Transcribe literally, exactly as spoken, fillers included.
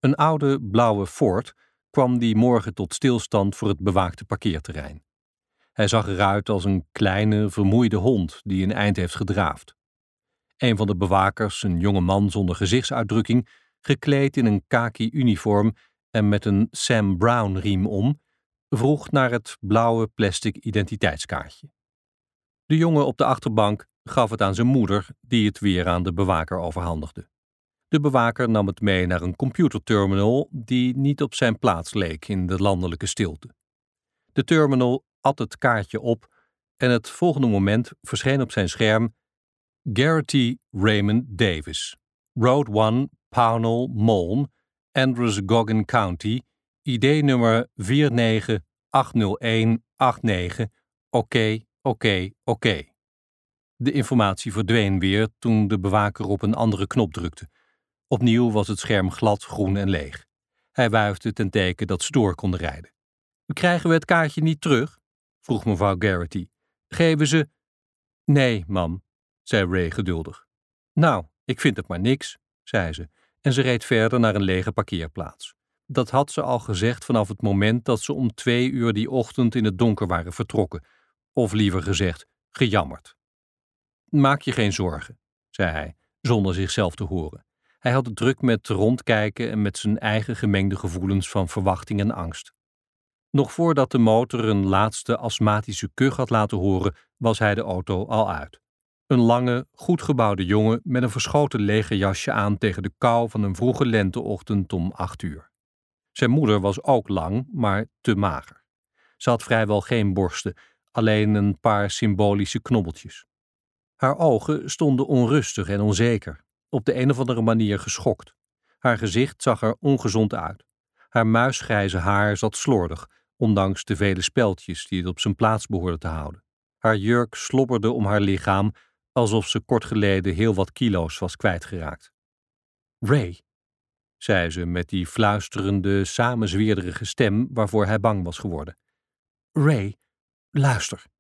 Een oude blauwe Ford kwam die morgen tot stilstand voor het bewaakte parkeerterrein. Hij zag eruit als een kleine, vermoeide hond die een eind heeft gedraafd. Een van de bewakers, een jonge man zonder gezichtsuitdrukking, gekleed in een khaki uniform en met een Sam Brown riem om, vroeg naar het blauwe plastic identiteitskaartje. De jongen op de achterbank gaf het aan zijn moeder, die het weer aan de bewaker overhandigde. De bewaker nam het mee naar een computerterminal die niet op zijn plaats leek in de landelijke stilte. De terminal at het kaartje op en het volgende moment verscheen op zijn scherm Garrity Raymond Davis, Road one, Pownell, Moln, Androscoggin County, I D-nummer vier negen acht nul een acht negen, oké, oké, oké. De informatie verdween weer toen de bewaker op een andere knop drukte. Opnieuw was het scherm glad, groen en leeg. Hij wuifde ten teken dat ze door konden rijden. Krijgen we het kaartje niet terug? Vroeg mevrouw Garrity. Geven ze... Nee, mam, zei Ray geduldig. Nou, ik vind het maar niks, zei ze, en ze reed verder naar een lege parkeerplaats. Dat had ze al gezegd vanaf het moment dat ze om twee uur die ochtend in het donker waren vertrokken, of liever gezegd, gejammerd. Maak je geen zorgen, zei hij, zonder zichzelf te horen. Hij had het druk met rondkijken en met zijn eigen gemengde gevoelens van verwachting en angst. Nog voordat de motor een laatste astmatische kuch had laten horen, was hij de auto al uit. Een lange, goed gebouwde jongen met een verschoten legerjasje aan tegen de kou van een vroege lenteochtend om acht uur. Zijn moeder was ook lang, maar te mager. Ze had vrijwel geen borsten, alleen een paar symbolische knobbeltjes. Haar ogen stonden onrustig en onzeker, op de een of andere manier geschokt. Haar gezicht zag er ongezond uit. Haar muisgrijze haar zat slordig, ondanks de vele speldjes die het op zijn plaats behoorden te houden. Haar jurk slobberde om haar lichaam, alsof ze kort geleden heel wat kilo's was kwijtgeraakt. Ray, zei ze met die fluisterende, samenzweerderige stem waarvoor hij bang was geworden. Ray, luister.